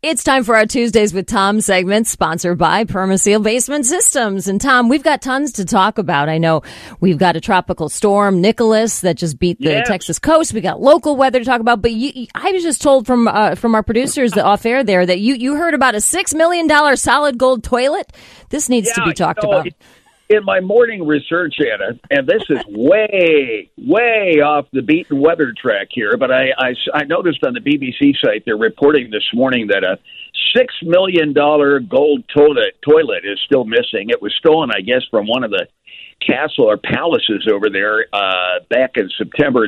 It's time for our Tuesdays with Tom segment, sponsored by Permaseal Basement Systems. And Tom, we've got tons to talk about. I know we've got a tropical storm, Nicholas, that just beat the Texas coast. We got local weather to talk about. But I was just told from our producers off air there that you heard about a $6 million solid gold toilet. This needs to be talked about. In my morning research, Anna, and this is way off the beaten weather track here, but I noticed on the BBC site they're reporting this morning that a $6 million gold toilet is still missing. It was stolen, I guess, from one of the castle or palaces over there back in September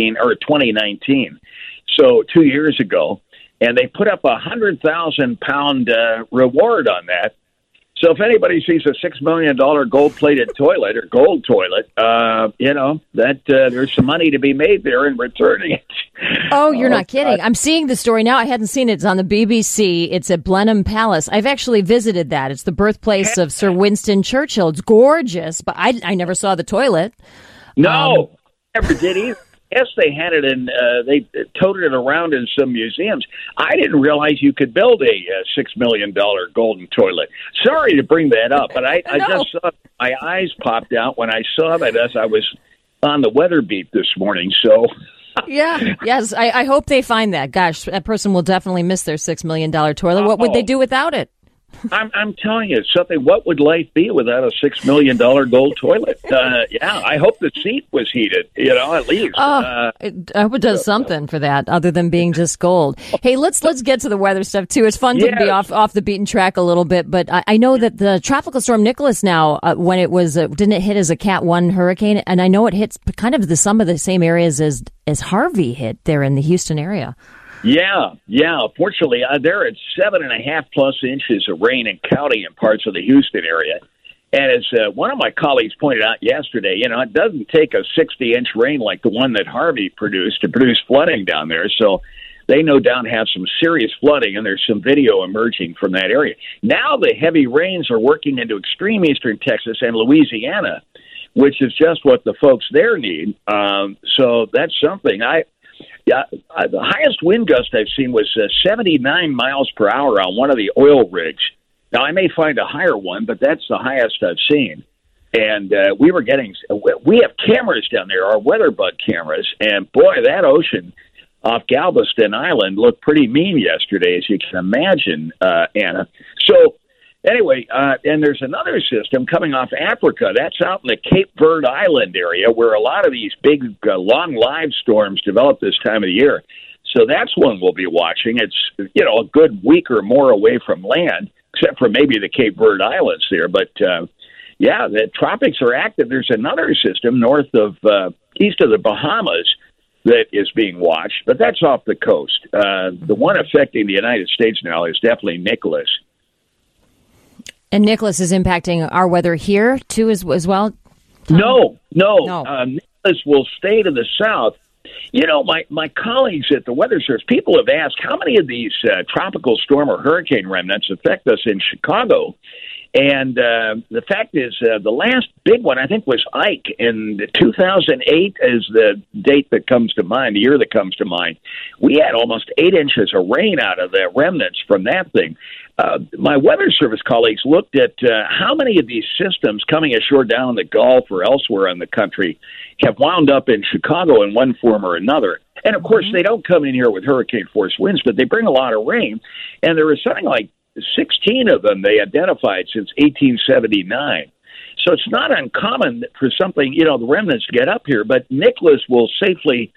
2019, so 2 years ago, and they put up a 100,000-pound reward on that. So if anybody sees a $6 million gold-plated toilet or gold toilet, that there's some money to be made there in returning it. Oh, you're not kidding. I'm seeing the story now. I hadn't seen it. It's on the BBC. It's at Blenheim Palace. I've actually visited that. It's the birthplace of Sir Winston Churchill. It's gorgeous, but I never saw the toilet. No, never did either. Yes, they had it in, they toted it around in some museums. I didn't realize you could build a $6 million golden toilet. Sorry to bring that up, but I just saw, my eyes popped out when I saw that as I was on the weather beat this morning, so... Yes, I hope they find that. Gosh, that person will definitely miss their $6 million toilet. What would they do without it? I'm telling you something. What would life be without a $6 million gold toilet? I hope the seat was heated. At least. I hope it does something for that, other than being just gold. Hey, let's get to the weather stuff too. It's fun to be off the beaten track a little bit, but I know that the tropical storm Nicholas now, when it was, didn't it hit as a Cat 1 hurricane? And I know it hits kind of some of the same areas as Harvey hit there in the Houston area. Yeah. Fortunately, they're at 7.5+ inches of rain and counting in parts of the Houston area. And as one of my colleagues pointed out yesterday, it doesn't take a 60-inch rain like the one that Harvey produced to produce flooding down there. So they no doubt have some serious flooding, and there's some video emerging from that area. Now the heavy rains are working into extreme eastern Texas and Louisiana, which is just what the folks there need. So that's something. The highest wind gust I've seen was 79 miles per hour on one of the oil rigs. Now, I may find a higher one, but that's the highest I've seen. And we have cameras down there, our weather bug cameras, and boy, that ocean off Galveston Island looked pretty mean yesterday, as you can imagine, Anna. So, anyway, and there's another system coming off Africa. That's out in the Cape Verde Island area where a lot of these big, long-lived storms develop this time of the year. So that's one we'll be watching. It's, a good week or more away from land, except for maybe the Cape Verde Islands there. But, the tropics are active. There's another system east of the Bahamas that is being watched, but that's off the coast. The one affecting the United States now is definitely Nicholas. And Nicholas is impacting our weather here, too, as well? Tom? No. Nicholas will stay to the south. My colleagues at the Weather Service, people have asked how many of these tropical storm or hurricane remnants affect us in Chicago. And the fact is, the last big one, I think, was Ike in 2008 is the date that comes to mind, the year that comes to mind. We had almost 8 inches of rain out of the remnants from that thing. My Weather Service colleagues looked at how many of these systems coming ashore down in the Gulf or elsewhere in the country have wound up in Chicago in one form or another. And, of course, they don't come in here with hurricane-force winds, but they bring a lot of rain. And there was something like 16 of them they identified since 1879. So it's not uncommon for something, the remnants to get up here, but Nicholas will safely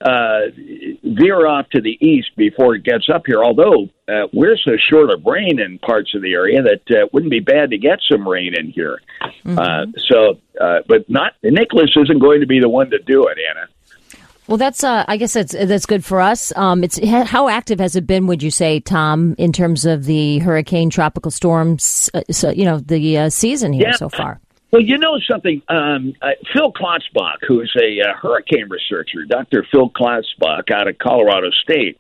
veer off to the east before it gets up here, although we're so short of rain in parts of the area that it wouldn't be bad to get some rain in here. But Nicholas isn't going to be the one to do it, Anna. Well, I guess that's good for us. How active has it been, would you say, Tom, in terms of the hurricane tropical storms, the season here so far? Well, you know something, Phil Klotzbach, who's a hurricane researcher, Dr. Phil Klotzbach out of Colorado State,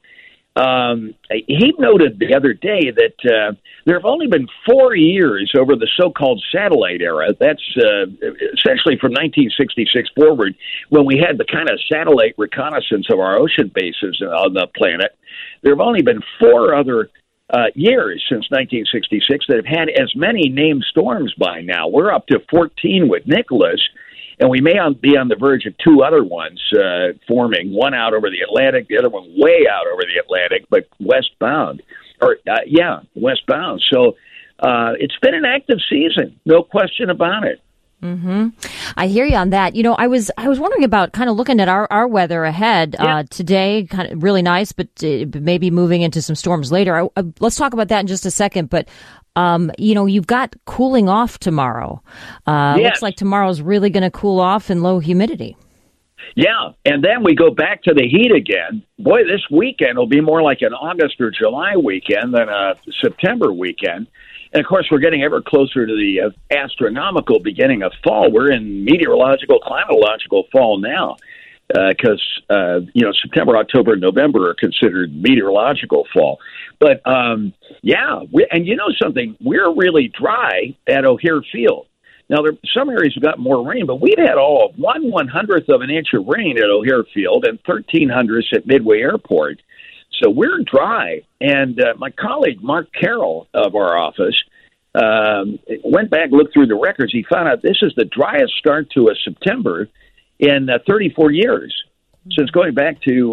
he noted the other day that there have only been 4 years over the so-called satellite era. That's essentially from 1966 forward, when we had the kind of satellite reconnaissance of our ocean bases on the planet. There have only been 4 other years since 1966 that have had as many named storms by now. We're up to 14 with Nicholas, and we may be on the verge of two other ones forming, one out over the Atlantic, the other one way out over the Atlantic, but westbound. Westbound. So it's been an active season, no question about it. Mm-hmm. I hear you on that. You know, I was wondering about kind of looking at our weather ahead. Today, kind of really nice, but maybe moving into some storms later. Let's talk about that in just a second. But you know, you've got cooling off tomorrow. Looks like tomorrow's really going to cool off in low humidity. Yeah, and then we go back to the heat again. Boy, this weekend will be more like an August or July weekend than a September weekend. And, of course, we're getting ever closer to the astronomical beginning of fall. We're in meteorological, climatological fall now because, September, October, and November are considered meteorological fall. But, and you know something? We're really dry at O'Hare Field. Now, some areas have got more rain, but we've had all of 1/100th of an inch of rain at O'Hare Field and 1/1300th at Midway Airport. So we're dry. And my colleague, Mark Carroll of our office, went back, looked through the records. He found out this is the driest start to a September in 34 years. Since going back to,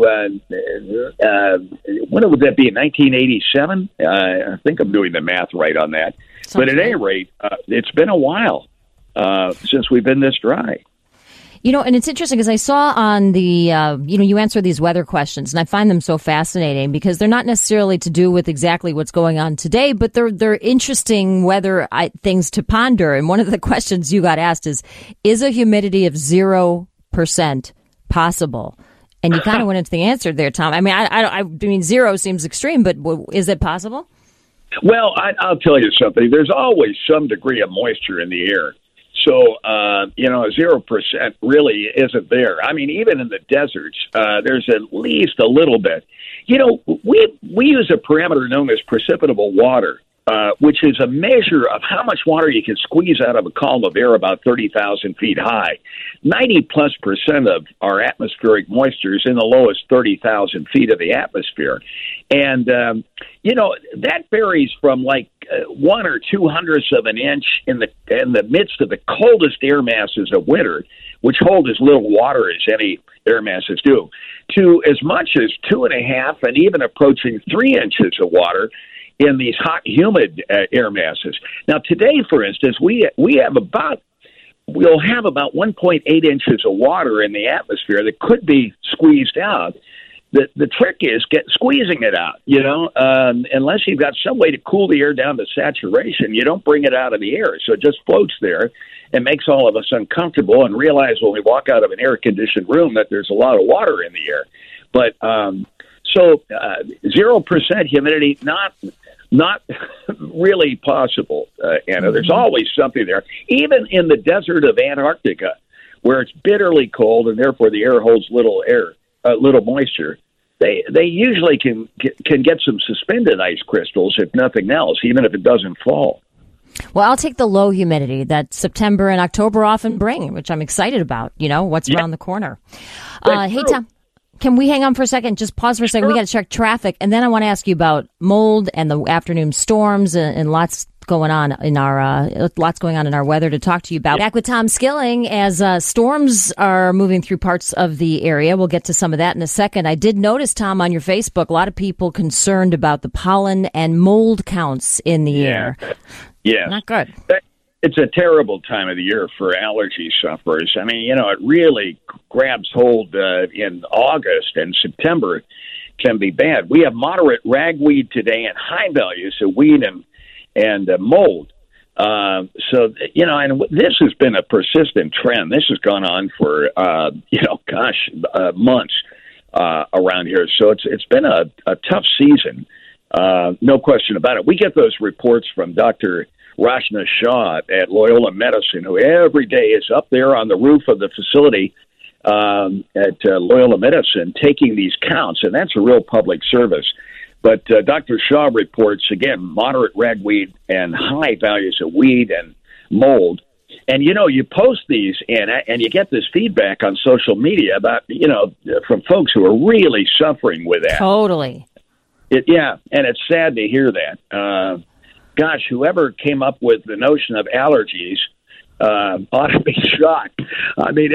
when would that be, 1987? I think I'm doing the math right on that. But at any rate, it's been a while since we've been this dry. You know, and it's interesting because I saw on the, you answer these weather questions, and I find them so fascinating because they're not necessarily to do with exactly what's going on today, but they're interesting weather things to ponder. And one of the questions you got asked is a humidity of 0% possible? And you kind of went into the answer there, Tom. I mean, 0 seems extreme, but is it possible? Well, I'll tell you something. There's always some degree of moisture in the air. So, 0% really isn't there. I mean, even in the deserts, there's at least a little bit. You know, we use a parameter known as precipitable water, which is a measure of how much water you can squeeze out of a column of air about 30,000 feet high. 90+% of our atmospheric moisture is in the lowest 30,000 feet of the atmosphere. And, that varies from like 1 or 2/100ths of an inch in the midst of the coldest air masses of winter, which hold as little water as any air masses do, to as much as 2.5 and even approaching 3 inches of water in these hot, humid air masses. Now, today, for instance, we'll have about 1.8 inches of water in the atmosphere that could be squeezed out. The trick is squeezing it out, unless you've got some way to cool the air down to saturation, you don't bring it out of the air. So it just floats there and makes all of us uncomfortable and realize when we walk out of an air-conditioned room that there's a lot of water in the air. But 0% humidity, not really possible, Anna. There's always something there. Even in the desert of Antarctica, where it's bitterly cold and therefore the air holds little moisture, they usually can get some suspended ice crystals, if nothing else, even if it doesn't fall. Well, I'll take the low humidity that September and October often bring, which I'm excited about. What's around the corner. Hey, Tom, can we hang on for a second? Just pause for a second. Sure. We got to check traffic. And then I want to ask you about mold and the afternoon storms and lots going on in our weather to talk to you about. Back with Tom Skilling as storms are moving through parts of the area. We'll get to some of that in a second. I did notice, Tom, on your Facebook, a lot of people concerned about the pollen and mold counts in the air. Yeah. Not good. It's a terrible time of the year for allergy sufferers. I mean, it really grabs hold in August, and September can be bad. We have moderate ragweed today and high values of weed and mold. And this has been a persistent trend. This has gone on for, months around here. So it's been a tough season, no question about it. We get those reports from Dr. Rashna Shah at Loyola Medicine, who every day is up there on the roof of the facility at Loyola Medicine taking these counts, and that's a real public service. But Dr. Shah reports, again, moderate ragweed and high values of weed and mold. And, you post these, and you get this feedback on social media about, from folks who are really suffering with that. Totally. And it's sad to hear that. Gosh, whoever came up with the notion of allergies ought to be shot. I mean,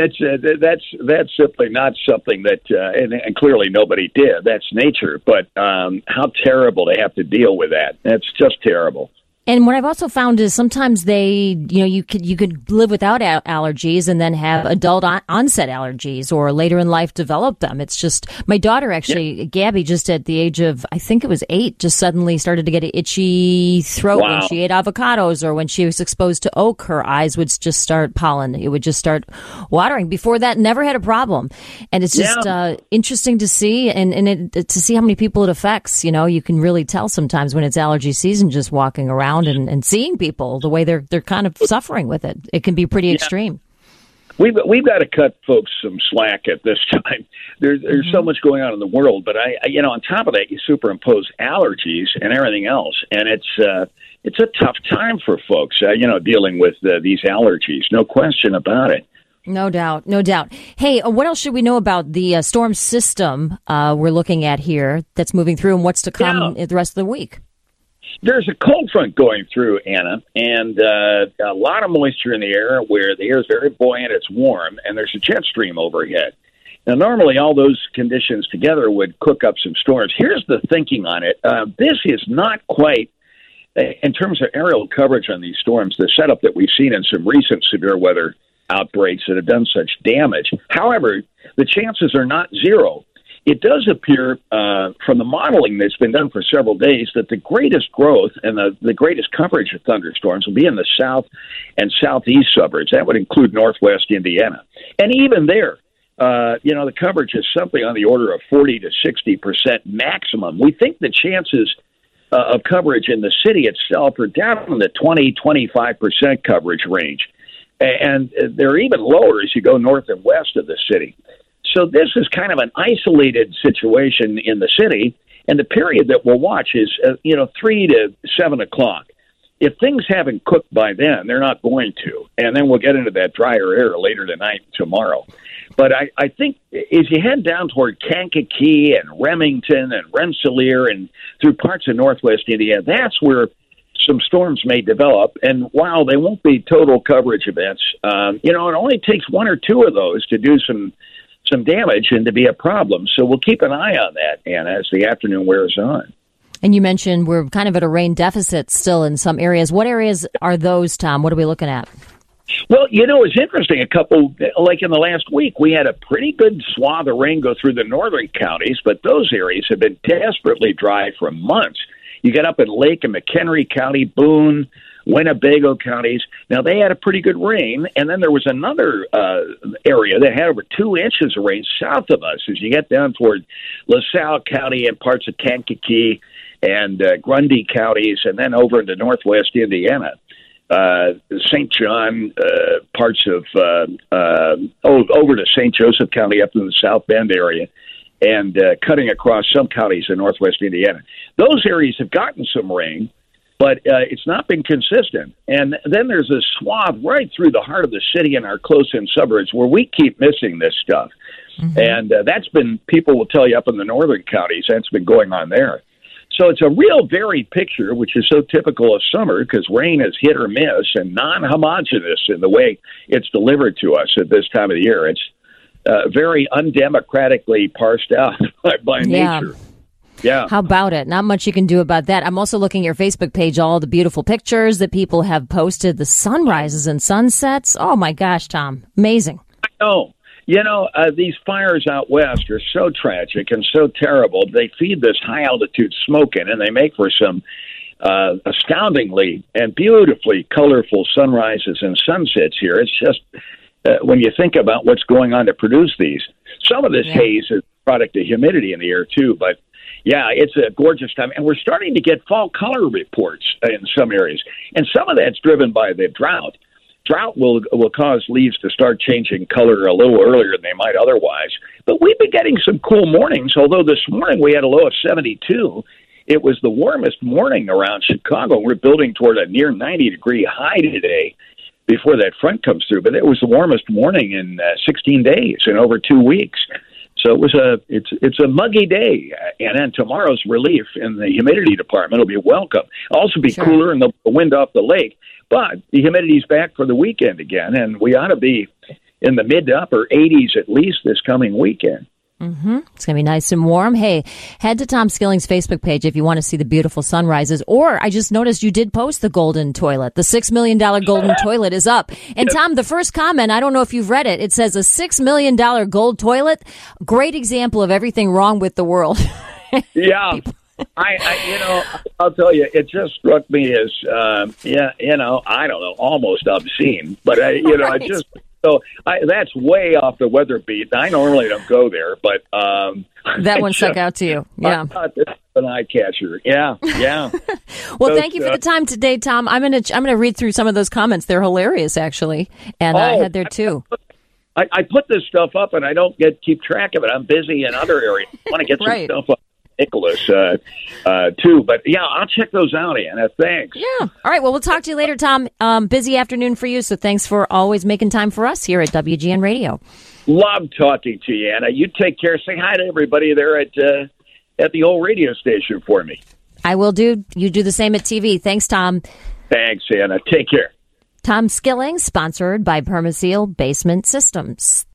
that's simply not something that, and clearly nobody did. That's nature. But how terrible to have to deal with that. That's just terrible. And what I've also found is sometimes you could live without allergies and then have adult onset allergies or later in life develop them. It's just my daughter actually, Gabby, just at the age of, I think it was 8, just suddenly started to get an itchy throat when she ate avocados or when she was exposed to oak. Her eyes would just start pollen. It would just start watering. Before that, never had a problem. And it's just interesting to see and to see how many people it affects. You know, you can really tell sometimes when it's allergy season just walking around and seeing people the way they're kind of suffering with it. It can be pretty extreme. We've got to cut folks some slack at this time. There's so much going on in the world, but on top of that, you superimpose allergies and everything else, and it's a tough time for folks. Dealing with these allergies, no question about it. No doubt. Hey, what else should we know about the storm system we're looking at here that's moving through, and what's to come the rest of the week? There's a cold front going through, Anna, and a lot of moisture in the air where the air is very buoyant, it's warm, and there's a jet stream overhead. Now, normally all those conditions together would cook up some storms. Here's the thinking on it. This is not quite, in terms of aerial coverage on these storms, the setup that we've seen in some recent severe weather outbreaks that have done such damage. However, the chances are not zero. It does appear from the modeling that's been done for several days that the greatest growth and the greatest coverage of thunderstorms will be in the south and southeast suburbs. That would include northwest Indiana. And even there, the coverage is something on the order of 40 to 60% maximum. We think the chances of coverage in the city itself are down in the 20-25% coverage range. And they're even lower as you go north and west of the city. So this is kind of an isolated situation in the city, and the period that we'll watch is, 3 to 7 o'clock. If things haven't cooked by then, they're not going to, and then we'll get into that drier air later tonight and tomorrow. But I think as you head down toward Kankakee and Remington and Rensselaer and through parts of northwest Indiana, that's where some storms may develop. And while they won't be total coverage events, it only takes 1 or 2 of those to do some damage and to be a problem. So we'll keep an eye on that, Anna, as the afternoon wears on. And you mentioned we're kind of at a rain deficit still in some areas. What areas are those, Tom? What are we looking at? Well, it's interesting. Like in the last week, we had a pretty good swath of rain go through the northern counties, but those areas have been desperately dry for months. You get up in Lake and McHenry County, Boone, Winnebago counties. Now, they had a pretty good rain, and then there was another area that had over 2 inches of rain south of us as you get down toward LaSalle County and parts of Kankakee and Grundy counties, and then over into northwest Indiana. St. John, parts of over to St. Joseph County up in the South Bend area, and cutting across some counties in northwest Indiana. Those areas have gotten some rain, but it's not been consistent. And then there's a swath right through the heart of the city in our close-in suburbs where we keep missing this stuff. Mm-hmm. And that's been, people will tell you up in the northern counties, that's been going on there. So it's a real varied picture, which is so typical of summer because rain is hit or miss and non-homogeneous in the way it's delivered to us at this time of the year. It's very undemocratically parsed out by nature. Yeah. How about it? Not much you can do about that. I'm also looking at your Facebook page, all the beautiful pictures that people have posted, the sunrises and sunsets. Oh, my gosh, Tom. Amazing. I know. These fires out west are so tragic and so terrible. They feed this high-altitude smoke in, and they make for some astoundingly and beautifully colorful sunrises and sunsets here. It's just, when you think about what's going on to produce these, some of this haze is a product of humidity in the air, too, but yeah, it's a gorgeous time. And we're starting to get fall color reports in some areas. And some of that's driven by the drought. Drought will cause leaves to start changing color a little earlier than they might otherwise. But we've been getting some cool mornings, although this morning we had a low of 72. It was the warmest morning around Chicago. We're building toward a near 90-degree high today before that front comes through. But it was the warmest morning in 16 days, in over 2 weeks. So it's a muggy day, and then tomorrow's relief in the humidity department will be welcome. Also be cooler and the wind off the lake, but the humidity's back for the weekend again, and we ought to be in the mid to upper 80s at least this coming weekend. Mm-hmm. It's going to be nice and warm. Hey, head to Tom Skilling's Facebook page if you want to see the beautiful sunrises. Or I just noticed you did post the golden toilet. The $6 million golden toilet is up. And Tom, the first comment, I don't know if you've read it. It says a $6 million gold toilet. Great example of everything wrong with the world. Yeah. I'll tell you, it just struck me as, I don't know, almost obscene. But, right. That's way off the weather beat. I normally don't go there, but that one stuck out to you. Yeah, it's an eye catcher. Yeah. Well, thank you for the time today, Tom. I'm gonna read through some of those comments. They're hilarious, actually, and I had there too. I put this stuff up, and I don't keep track of it. I'm busy in other areas. I want to get some stuff up. Nicholas, too. But, yeah, I'll check those out, Anna. Thanks. Yeah. All right. Well, we'll talk to you later, Tom. Busy afternoon for you, so thanks for always making time for us here at WGN Radio. Love talking to you, Anna. You take care. Say hi to everybody there at the old radio station for me. I will do. You do the same at TV. Thanks, Tom. Thanks, Anna. Take care. Tom Skilling, sponsored by Permaseal Basement Systems.